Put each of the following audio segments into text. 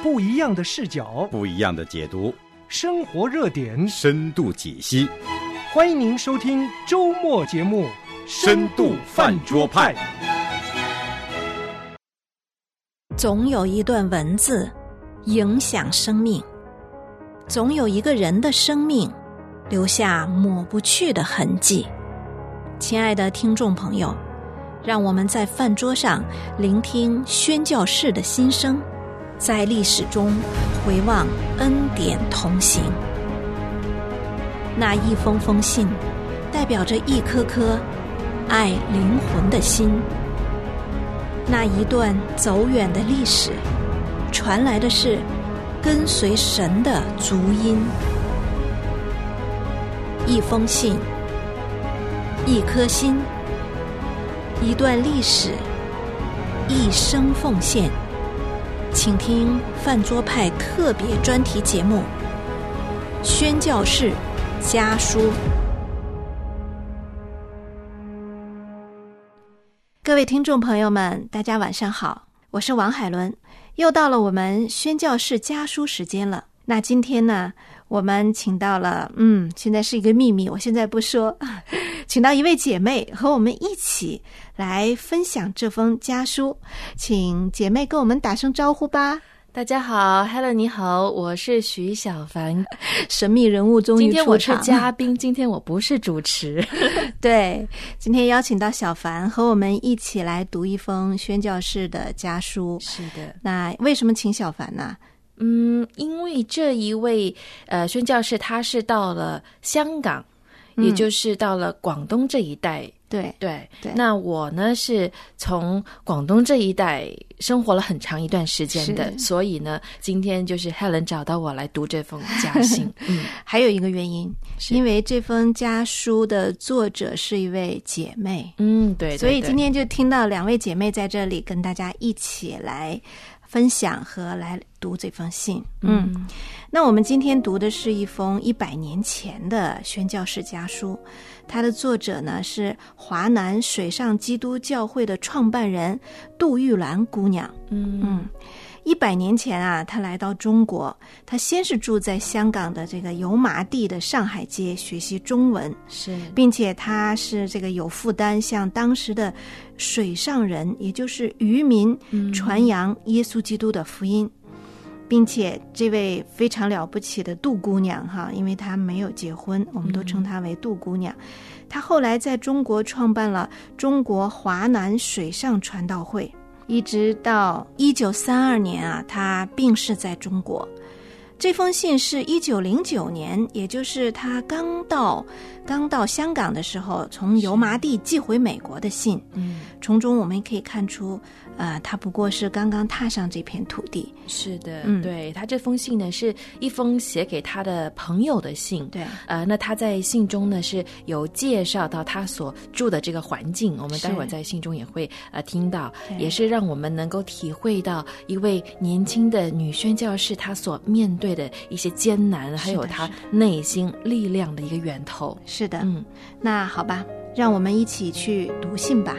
不一样的视角， 不一样的解读， 生活热点， 深度解析。 欢迎您收听周末节目《 深度饭桌派》。 总有一段文字影响生命，总有一个人的生命留下抹不去的痕迹。亲爱的听众朋友，让我们在饭桌上聆听宣教士的心声，在历史中回望恩典同行。那一封封信代表着一颗颗爱灵魂的心，那一段走远的历史传来的是跟随神的足音。一封信，一颗心，一段历史，一生奉献。请听饭桌派特别专题节目《宣教士家书》。各位听众朋友们，大家晚上好，我是王海伦，又到了我们宣教士家书时间了。那今天呢，我们请到了现在是一个秘密，我现在不说，请到一位姐妹和我们一起来分享这封家书，请姐妹跟我们打声招呼吧。 大家好 ，Helen 你好，我是徐小凡， 神秘人物终于出场。 今天我是嘉宾，今天我不是主持。 对，今天邀请到小凡和我们一起来读一封宣教士的家书。 是的， 那为什么请小凡呢？ 因为这一位宣教士他是到了香港，也就是到了广东这一带。 对， 那我呢是从广东这一带生活了很长一段时间的，所以呢，今天就是 Helen 找到我来读这封家信。 还有一个原因，因为这封家书的作者是一位姐妹。 对， 所以今天就听到两位姐妹在这里跟大家一起来分享和来读这封信。那我们今天读的是一封100年前的宣教士家书，它的作者呢是华南水上基督教会的创办人杜玉兰姑娘。100年前啊，她来到中国，她先是住在香港的这个油麻地的上海街学习中文，并且她是这个有负担向当时的水上人，也就是渔民传扬耶稣基督的福音。并且这位非常了不起的杜姑娘哈，因为她没有结婚，我们都称她为杜姑娘。她后来在中国创办了中国华南水上传道会，一直到1932年啊，她病逝在中国。这封信是1909年，也就是她刚到香港的时候，从油麻地寄回美国的信。从中我们可以看出他不过是刚刚踏上这片土地。 是的，对，他这封信呢是一封写给他的朋友的信。 对， 那他在信中呢是有介绍到他所住的这个环境，我们待会儿在信中也会听到，也是让我们能够体会到一位年轻的女宣教士她所面对的一些艰难，还有她内心力量的一个源头。 是的，那好吧，让我们一起去读信吧。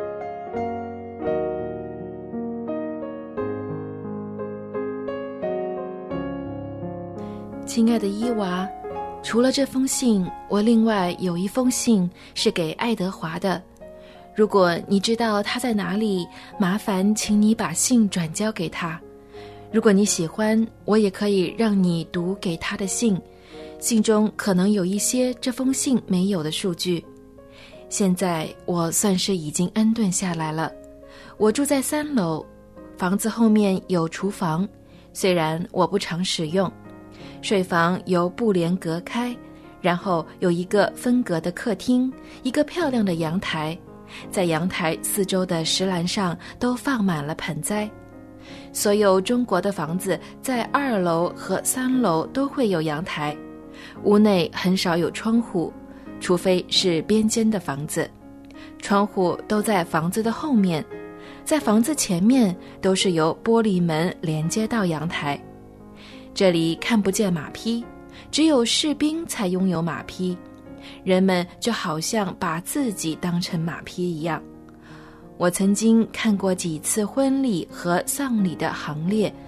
亲爱的伊娃，除了这封信，我另外有一封信是给爱德华的。如果你知道他在哪里，麻烦请你把信转交给他。如果你喜欢，我也可以让你读给他的信，信中可能有一些这封信没有的数据。现在我算是已经安顿下来了，我住在3楼，房子后面有厨房，虽然我不常使用。睡房由布帘隔开，然后有一个分隔的客厅，一个漂亮的阳台，在阳台四周的石栏上都放满了盆栽。所有中国的房子在2楼和3楼都会有阳台，屋内很少有窗户，除非是边间的房子，窗户都在房子的后面，在房子前面都是由玻璃门连接到阳台。这里看不见马匹，只有士兵才拥有马匹，人们就好像把自己当成马匹一样。我曾经看过几次婚礼和丧礼的行列，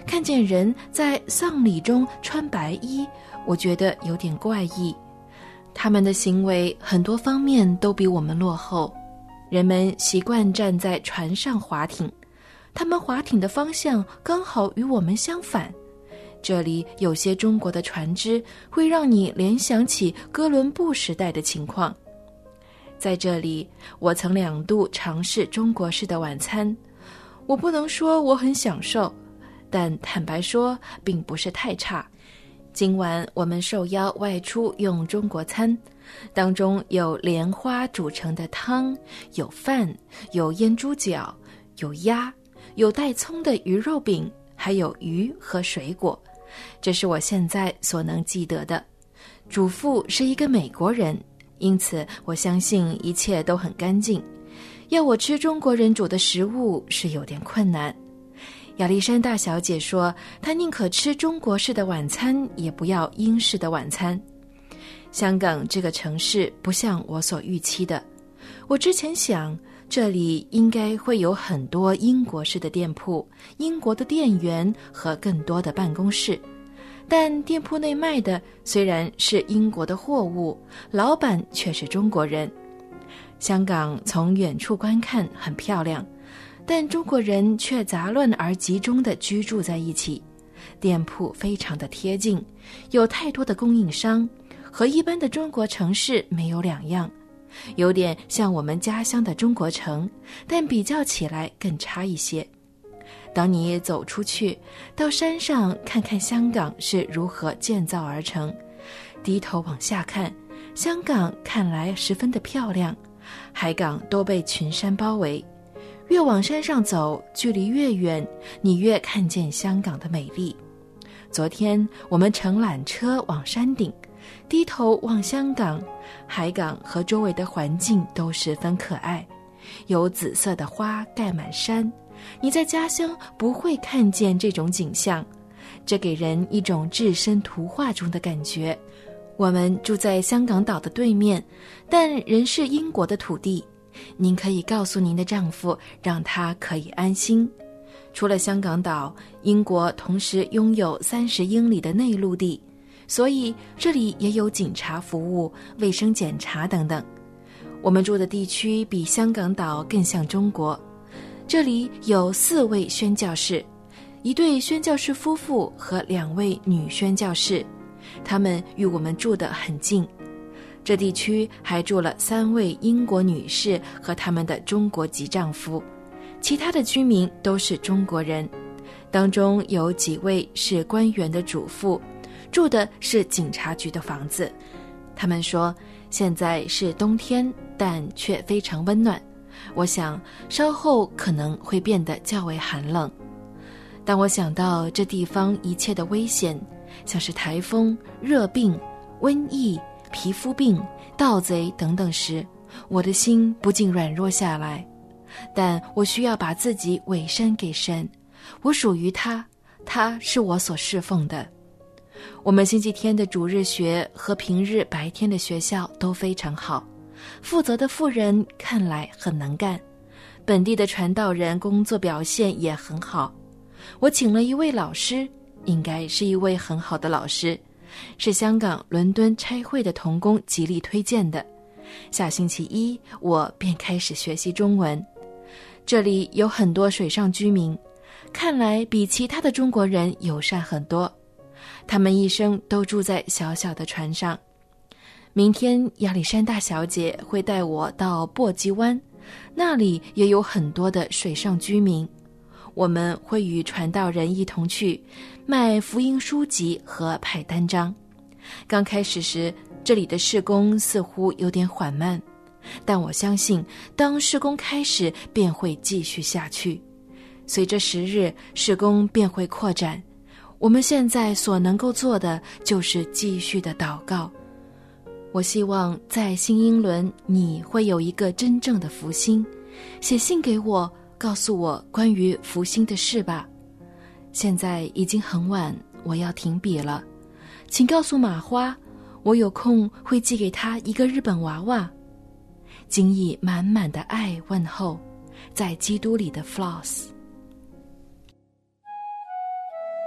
看见人在丧礼中穿白衣，我觉得有点怪异。他们的行为很多方面都比我们落后。人们习惯站在船上划艇，他们划艇的方向刚好与我们相反。这里有些中国的船只会让你联想起哥伦布时代的情况。在这里，我曾2度尝试中国式的晚餐，我不能说我很享受，但坦白说并不是太差。今晚我们受邀外出用中国餐，当中有莲花煮成的汤，有饭，有腌猪脚，有鸭，有带葱的鱼肉饼，还有鱼和水果。这是我现在所能记得的。主妇是一个美国人，因此我相信一切都很干净。要我吃中国人煮的食物是有点困难。亚历山大小姐说，她宁可吃中国式的晚餐，也不要英式的晚餐。香港这个城市不像我所预期的。我之前想，这里应该会有很多英国式的店铺，英国的店员和更多的办公室。但店铺内卖的虽然是英国的货物，老板却是中国人。香港从远处观看很漂亮，但中国人却杂乱而集中地居住在一起。店铺非常的贴近，有太多的供应商，和一般的中国城市没有两样，有点像我们家乡的中国城，但比较起来更差一些。当你走出去，到山上看看香港是如何建造而成，低头往下看，香港看来十分的漂亮，海港都被群山包围。越往山上走，距离越远，你越看见香港的美丽。昨天我们乘缆车往山顶，低头望香港，海港和周围的环境都十分可爱，有紫色的花盖满山，你在家乡不会看见这种景象，这给人一种置身图画中的感觉。我们住在香港岛的对面，但仍是英国的土地。您可以告诉您的丈夫，让他可以安心。除了香港岛，英国同时拥有30英里的内陆地，所以这里也有警察服务、卫生检查等等。我们住的地区比香港岛更像中国，这里有4位宣教士，1对宣教士夫妇和2位女宣教士，他们与我们住得很近。这地区还住了3位英国女士和他们的中国籍丈夫，其他的居民都是中国人，当中有几位是官员的主妇，住的是警察局的房子。他们说现在是冬天，但却非常温暖，我想稍后可能会变得较为寒冷。当我想到这地方一切的危险，像是台风、热病、瘟疫、皮肤病、盗贼等等时，我的心不禁软弱下来。但我需要把自己委身给神，我属于他，他是我所侍奉的。我们星期天的主日学和平日白天的学校都非常好，负责的妇人看来很能干，本地的传道人工作表现也很好。我请了一位老师，应该是一位很好的老师，是香港伦敦差会的同工极力推荐的。下星期一我便开始学习中文。这里有很多水上居民，看来比其他的中国人友善很多，他们一生都住在小小的船上。明天亚历山大小姐会带我到簸箕湾，那里也有很多的水上居民，我们会与传道人一同去卖福音书籍和派单张。刚开始时，这里的事工似乎有点缓慢，但我相信当事工开始便会继续下去，随着时日，事工便会扩展。我们现在所能够做的就是继续的祷告。我希望在新英伦你会有一个真正的福音，写信给我，告诉我关于福音的事吧。现在已经很晚，我要停笔了，请告诉马花，我有空会寄给他一个日本娃娃。经以满满的爱问候，在基督里的 Floss。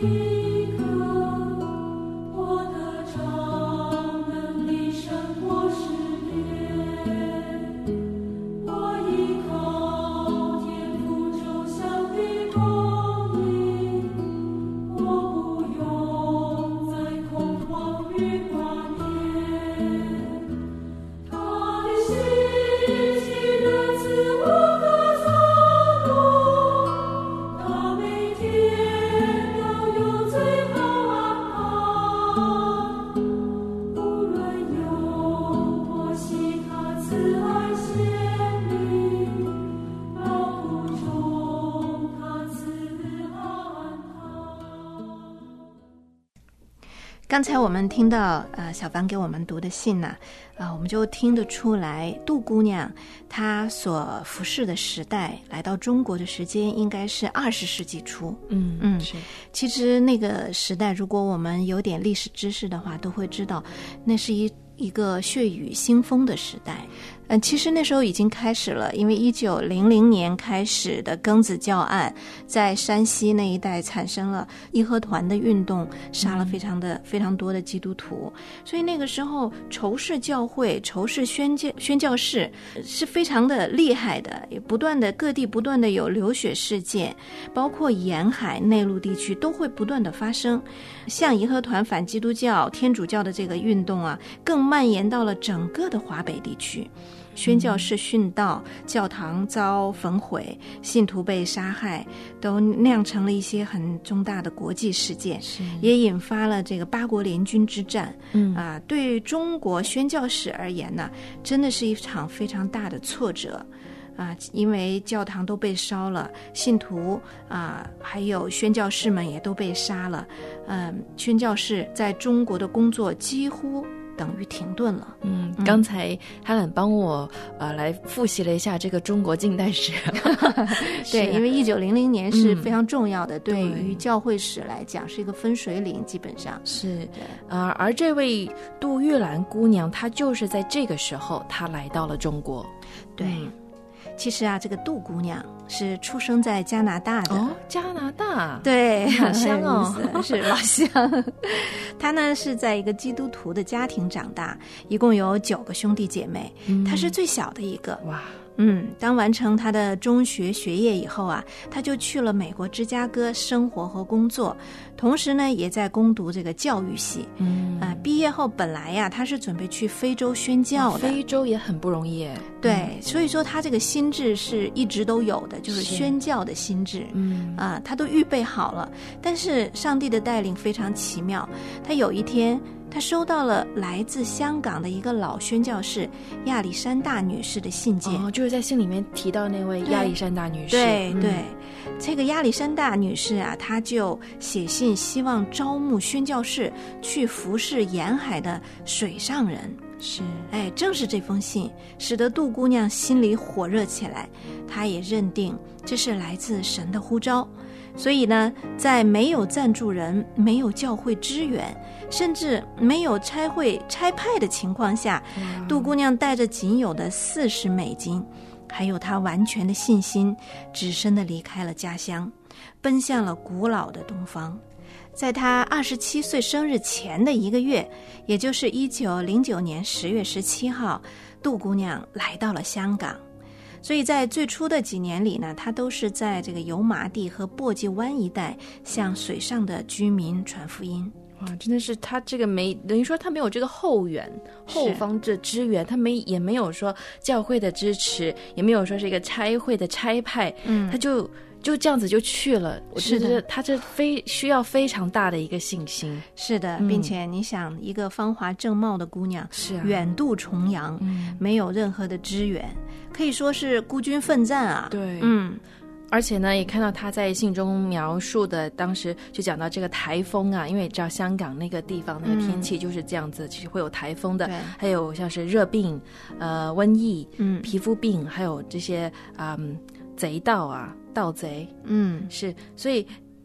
刚才我们听到小凡给我们读的信呢，我们就听得出来杜姑娘她所服侍的时代来到中国的时间应该是20世纪初。 是。 其实那个时代如果我们有点历史知识的话都会知道那是一个血雨腥风的时代。其实那时候已经开始了，因为1900年开始的庚子教案在山西那一带产生了义和团的运动，杀了非常多的基督徒，所以那个时候仇视教会、仇视宣教士是非常的厉害的，也各地不断的有流血事件，包括沿海内陆地区都会不断的发生。像义和团反基督教、天主教的这个运动啊，更蔓延到了整个的华北地区。宣教士殉道，教堂遭焚毁，信徒被杀害，都酿成了一些很重大的国际事件，也引发了这个八国联军之战。对中国宣教士而言呢，真的是一场非常大的挫折。因为教堂都被烧了，信徒还有宣教士们也都被杀了。宣教士在中国的工作几乎等于停顿了。 刚才Helen帮我来复习了一下这个中国近代史。 对，因为1900年是非常重要的，对于教会史来讲是一个分水岭，基本上是。而这位杜玉兰姑娘她就是在这个时候她来到了中国。 对。其实这个杜姑娘是出生在加拿大的。 加拿大， 对， 老乡是老乡。她呢是在一个基督徒的家庭长大，一共有9个兄弟姐妹，她是最小的一个。 哇。 当完成他的中学学业以后他就去了美国芝加哥生活和工作，同时呢也在攻读这个教育系。毕业后本来他是准备去非洲宣教的。 非洲也很不容易。 对，所以说他这个心智是一直都有的，就是宣教的心智。他都预备好了，但是上帝的带领非常奇妙，他有一天他收到了来自香港的一个老宣教士亚历山大女士的信件。 就是在信里面提到那位亚历山大女士。 对，这个亚历山大女士她就写信希望招募宣教士去服侍沿海的水上人。 是。 正是这封信使得杜姑娘心里火热起来，她也认定这是来自神的呼召。所以呢，在没有赞助人、没有教会支援，甚至没有差派的情况下，杜姑娘带着仅有的40美金，还有她完全的信心，只身地离开了家乡，奔向了古老的东方。在她27岁生日前的1个月，也就是1909年10月17号，杜姑娘来到了香港。所以在最初的几年里呢，他都是在这个油麻地和簸箕湾一带向水上的居民传福音。 哇，真的是他这个等于说他没有这个后方的支援，他也没有说教会的支持，也没有说是一个差会的差派，他就这样子就去了。我觉得他这需要非常大的一个信心。 是的，并且你想，一个芳华正茂的姑娘，远渡重洋，没有任何的支援，可以说是孤军奋战对。而且呢，也看到他在信中描述的，当时就讲到这个台风因为你知道香港那个地方那个天气就是这样子，其实会有台风的，还有像是热病、瘟疫、皮肤病，还有这些贼盗盗贼。是，所以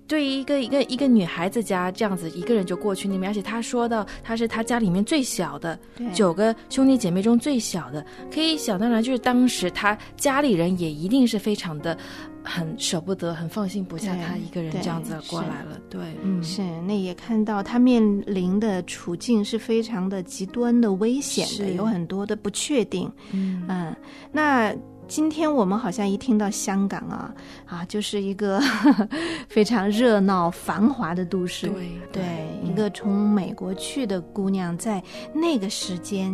对于一个女孩子家这样子一个人就过去那边，而且他说到他是他家里面最小的，9个兄弟姐妹中最小的，可以想当然就是当时他家里人也一定是非常的很舍不得，很放心不下他一个人这样子过来了。对， 是那也看到他面临的处境是非常的极端的危险的，有很多的不确定。那今天我们好像一听到香港就是一个非常热闹繁华的都市。对，一个从美国去的姑娘，在那个时间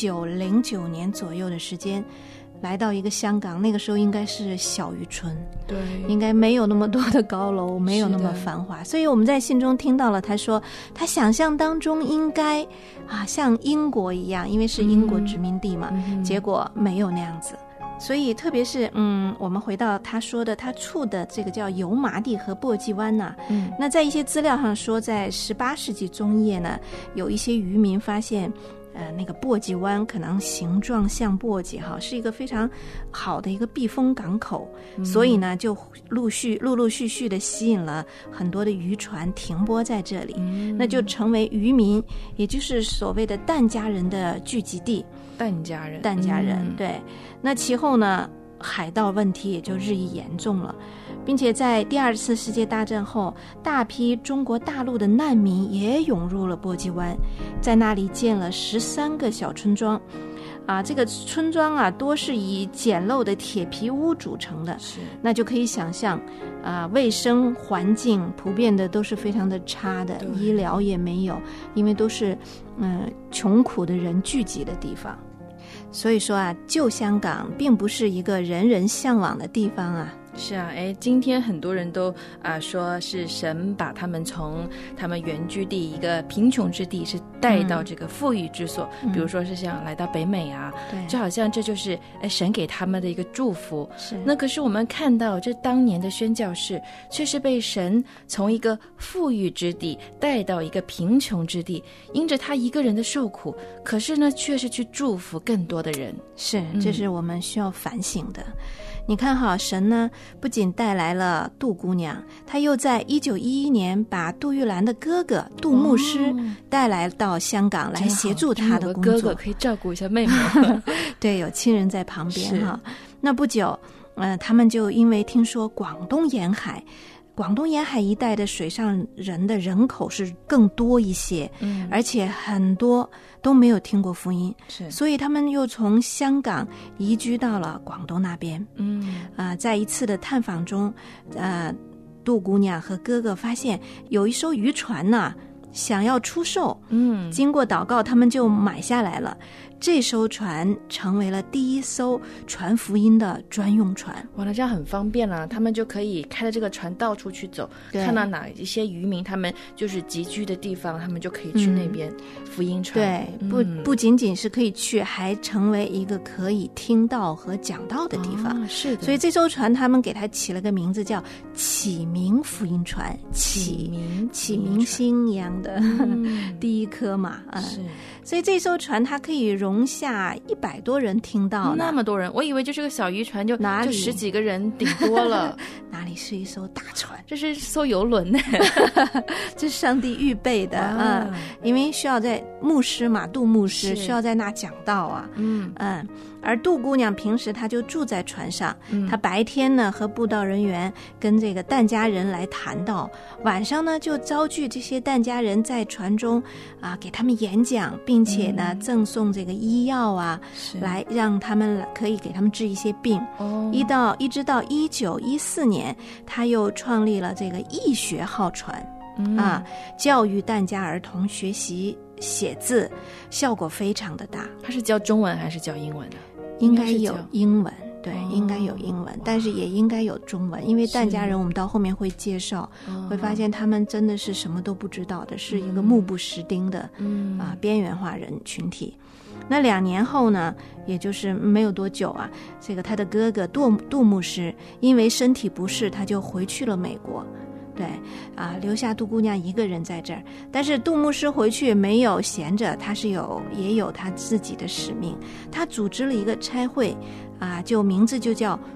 1909年左右的时间来到一个香港，那个时候应该是小渔村， 对， 应该没有那么多的高楼，没有那么繁华，所以我们在信中听到了他说他想象当中应该像英国一样，因为是英国殖民地嘛，结果没有那样子。所以特别是我们回到他说的他处的这个叫油麻地和簸箕湾那在一些资料上说，在18世纪中叶呢，有一些渔民发现那个簸箕湾可能形状像簸箕是一个非常好的一个避风港口，所以呢就陆陆续续的吸引了很多的渔船停泊在这里，那就成为渔民，也就是所谓的疍家人的聚集地。 疍家人， 对。那其后呢，海盗问题也就日益严重了，并且在第2次世界大战后，大批中国大陆的难民也涌入了簸箕湾，在那里建了13个小村庄。这个村庄多是以简陋的铁皮屋组成的，那就可以想象卫生环境普遍的都是非常的差的，医疗也没有，因为都是穷苦的人聚集的地方。所以说旧香港并不是一个人人向往的地方是今天很多人都说是神把他们从他们原居地一个贫穷之地是带到这个富裕之所，比如说是像来到北美就好像这就是神给他们的一个祝福。那可是我们看到这当年的宣教士却是被神从一个富裕之地带到一个贫穷之地，因着他一个人的受苦，可是呢却是去祝福更多的人。 这是我们需要反省的。你看神呢不仅带来了杜姑娘，他又在1911年把杜玉兰的哥哥杜牧师带来到香港来协助他的工作。 哥哥可以照顾一下妹妹对，有亲人在旁边那不久他们就因为听说广东沿海一带的水上人的人口是更多一些，而且很多都没有听过福音，所以他们又从香港移居到了广东那边。在一次的探访中，杜姑娘和哥哥发现有一艘渔船想要出售，经过祷告他们就买下来了。这艘船成为了第一艘传福音的专用船。 哇，那这样很方便了，他们就可以开着这个船到处去走，看到哪一些渔民他们就是集居的地方，他们就可以去那边福音传。 对，不仅仅是可以去，还成为一个可以听到和讲道的地方。 是的， 所以这艘船他们给它起了个名字叫启明福音船，启明星一样的第一颗嘛。 是， 所以这艘船它可以容下100多人听到。 那么多人，我以为就是个小渔船，就10几个人顶多了。 哪里是一艘大船？ 这是艘游轮呢这是上帝预备的因为需要在牧师嘛，杜牧师需要在那讲道而杜姑娘平时她就住在船上，她白天呢和布道人员跟这个疍家人来谈道，晚上呢就招聚这些疍家人在船中给他们演讲，并且呢赠送这个医药来让他们可以给他们治一些病。一直到1914年，他又创立了这个义学号船教育疍家儿童学习写字，效果非常的大。 他是教中文还是教英文的？ 应该有英文，对，应该有英文，但是也应该有中文，因为疍家人我们到后面会介绍，会发现他们真的是什么都不知道的，是一个目不识丁的边缘化人群体。那2年后呢，也就是没有多久这个他的哥哥杜牧师因为身体不适，他就回去了美国。对留下杜姑娘一个人在这儿，但是杜牧师回去没有闲着，他也有他自己的使命。他组织了一个差会就名字就叫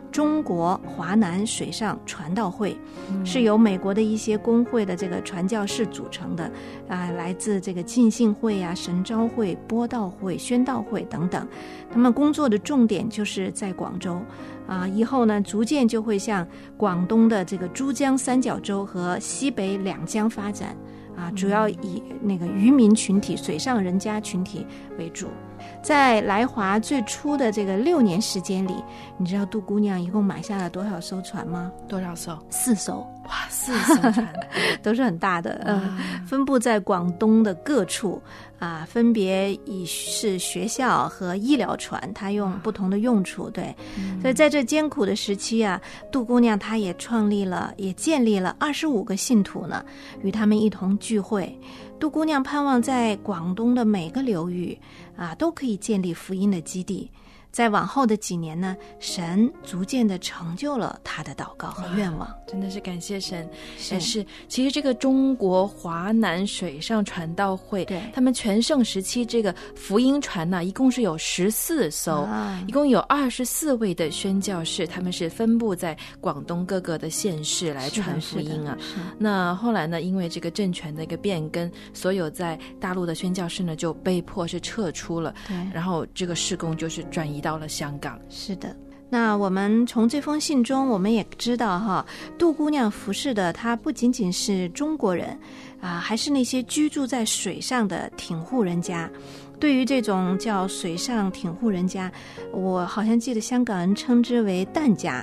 中国华南水上传道会，是由美国的一些公会的这个传教士组成的来自这个浸信会啊、神召会、播道会、宣道会等等。他们工作的重点就是在广州以后呢逐渐就会向广东的这个珠江三角洲和西北两江发展主要以那个渔民群体、水上人家群体为主。在来华最初的这个6年时间里，你知道杜姑娘一共买下了多少艘船吗？ 多少艘 ？4艘。 哇，4艘船都是很大的，分布在广东的各处分别以是学校和医疗船，它用不同的用处。对，所以在这艰苦的时期杜姑娘她也建立了25个信徒呢，与他们一同聚会。杜姑娘盼望在广东的每个流域都可以建立福音的基地。在往后的几年呢，神逐渐的成就了他的祷告和愿望。 真的是感谢神。是其实这个中国华南水上传道会， 对， 他们全盛时期这个福音船呢，一共是有14艘，一共有24位的宣教士，他们是分布在广东各个的县市来传福音那后来呢，因为这个政权的一个变更，所有在大陆的宣教士呢就被迫是撤出了， 对， 然后这个事工就是转移到了香港。 是的。那我们从这封信中我们也知道杜姑娘服侍的她不仅仅是中国人还是那些居住在水上的挺户人家。对于这种叫水上挺户人家，我好像记得香港人称之为疍家。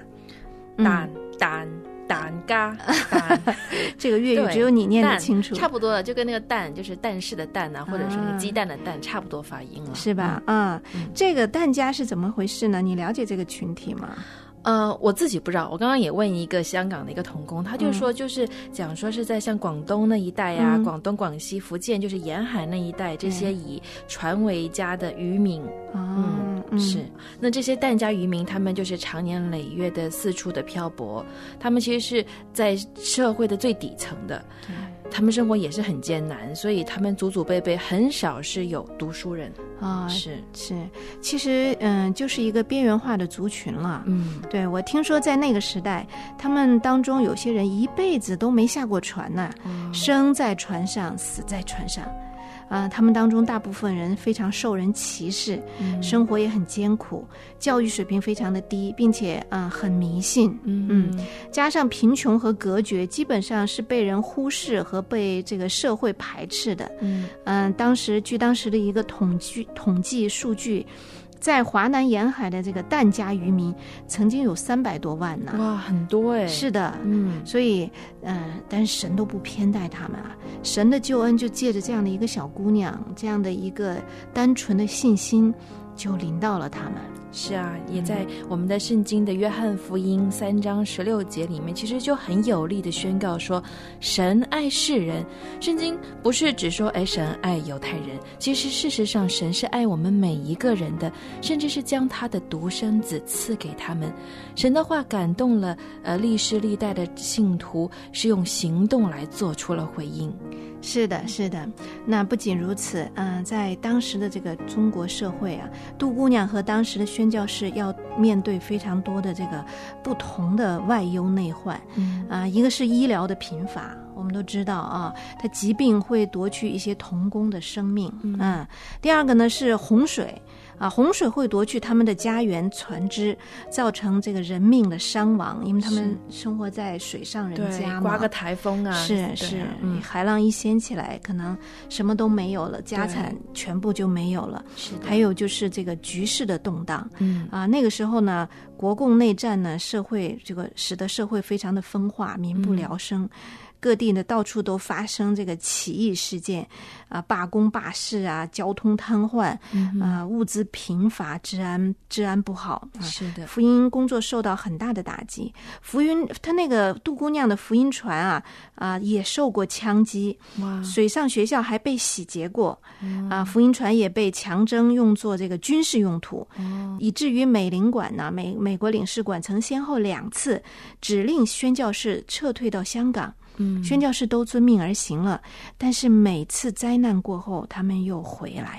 疍家这个粤语只有你念得清楚。 差不多了，就跟那个蛋就是蛋式的蛋或者说那个鸡蛋的蛋差不多发音了， 是吧？这个疍家是怎么回事呢？你了解这个群体吗？ 我自己不知道，我刚刚也问一个香港的一个同工，他就说就是讲说是在像广东那一带广东、广西、福建，就是沿海那一带，这些以船为家的渔民。是。那这些疍家渔民，他们就是长年累月的四处的漂泊，他们其实是在社会的最底层的，他们生活也是很艰难，所以他们祖祖辈辈很少是有读书人是。 其实就是一个边缘化的族群了。对，我听说在那个时代，他们当中有些人一辈子都没下过船呢，生在船上，死在船上。他们当中大部分人非常受人歧视，生活也很艰苦，教育水平非常的低，并且很迷信。加上贫穷和隔绝，基本上是被人忽视和被这个社会排斥的。据当时的一个统计数据，在华南沿海的这个疍家渔民曾经有300多万呢。 哇，很多哎。 是的，所以但是神都不偏待他们神的救恩就借着这样的一个小姑娘，这样的一个单纯的信心，就临到了他们。 是也在我们的圣经的约翰福音3章16节里面，其实就很有力的宣告说，神爱世人。圣经不是只说神爱犹太人，其实事实上神是爱我们每一个人的，甚至是将他的独生子赐给他们。神的话感动了历世历代的信徒，是用行动来做出了回应。 是的。那不仅如此，在当时的这个中国社会杜姑娘和当时的宣教士要面对非常多的这个不同的外忧内患。一个是医疗的贫乏，我们都知道它疾病会夺去一些童工的生命。第二个呢是洪水。洪水会夺去他们的家园船只，造成这个人命的伤亡，因为他们生活在水上人家嘛。 刮个台风是海浪一掀起来，可能什么都没有了，家产全部就没有了。还有就是这个局势的动荡。那个时候呢，国共内战呢，社会这个使得社会非常的分化，民不聊生。各地呢到处都发生这个起义事件罢工罢市交通瘫痪物资贫乏，治安不好。 是的， 福音工作受到很大的打击。他那个杜姑娘的福音船也受过枪击。水上学校还被洗劫过。福音船也被强征用作这个军事用途。以至于美领馆呢，美国领事馆曾先后2次指令宣教士撤退到香港。宣教士都遵命而行了，但是每次灾难过后他们又回来了。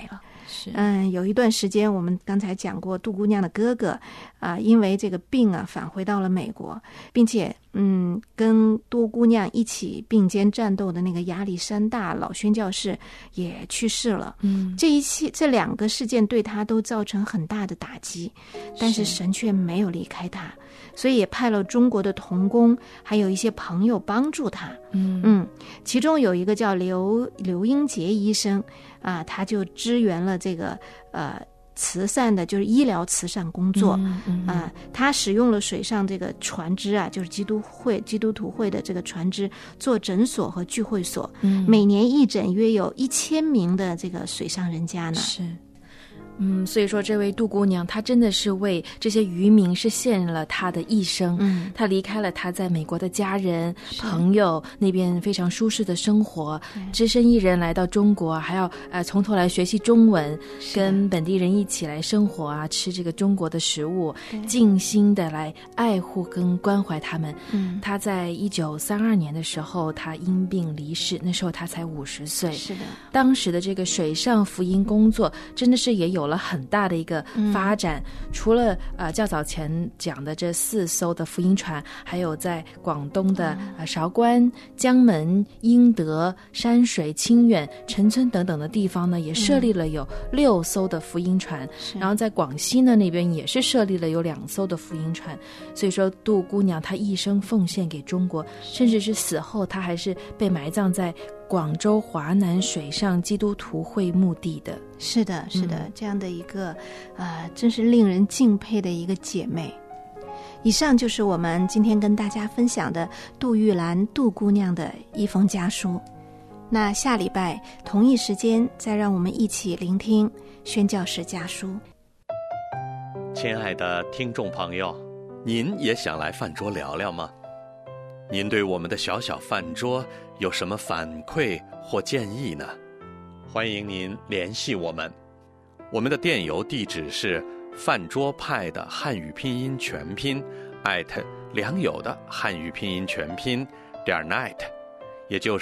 是有一段时间我们刚才讲过，杜姑娘的哥哥因为这个病返回到了美国，并且跟杜姑娘一起并肩战斗的那个亚历山大老宣教士也去世了。这两个事件对他都造成很大的打击，但是神却没有离开他，所以也派了中国的同工还有一些朋友帮助他。其中有一个叫刘英杰医生他就支援了这个慈善的，就是医疗慈善工作。他使用了水上这个船只就是基督徒会的这个船只做诊所和聚会所。每年义诊约有1000名的这个水上人家呢。 是。所以说这位杜姑娘她真的是为这些渔民是献了她的一生。她离开了她在美国的家人朋友那边非常舒适的生活，只身一人来到中国，还要从头来学习中文，跟本地人一起来生活吃这个中国的食物，尽心的来爱护跟关怀他们。她在1932年的时候她因病离世，那时候她才50岁。 是的， 当时的这个水上福音工作真的是也有了很大的一个发展。除了较早前讲的这4艘的福音船，还有在广东的韶关、江门、英德、山水、清远、陈村等等的地方呢，也设立了有6艘的福音船。然后在广西呢那边也是设立了有2艘的福音船。所以说杜姑娘她一生奉献给中国，甚至是死后她还是被埋葬在广州华南水上基督徒会墓地的。 是的，是的，这样的一个真是令人敬佩的一个姐妹。以上就是我们今天跟大家分享的杜玉兰杜姑娘的一封家书。那下礼拜同一时间再让我们一起聆听宣教士家书。 亲爱的听众朋友，您也想来饭桌聊聊吗？您对我们的小小饭桌有什么反馈或建议呢？欢迎您联系我们，我们的电邮地址是饭桌派的汉语拼音全拼良友的汉语拼音全拼.net， 也就是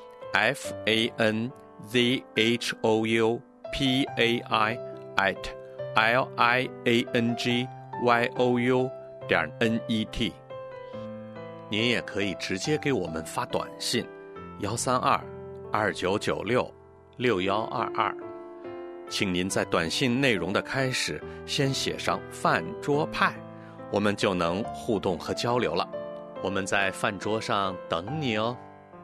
FANZHOUPAI@liangyou.net。您也可以直接给我们发短信132-2996-6122，请您在短信内容的开始先写上饭桌派，我们就能互动和交流了。我们在饭桌上等你哦。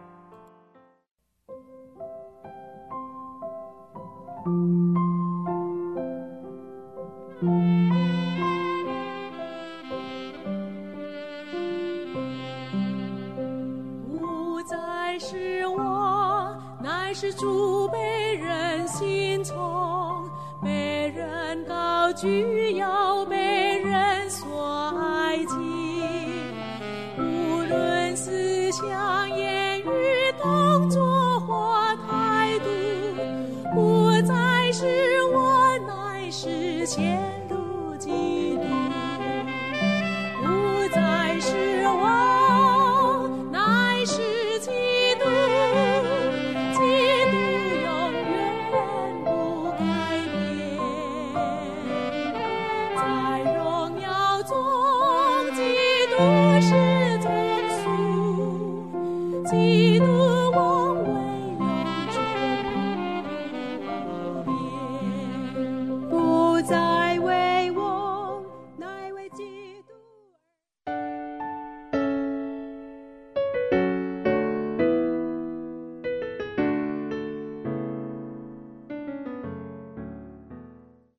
不再是我，乃是主被人信从，被人高举，要被人所爱敬。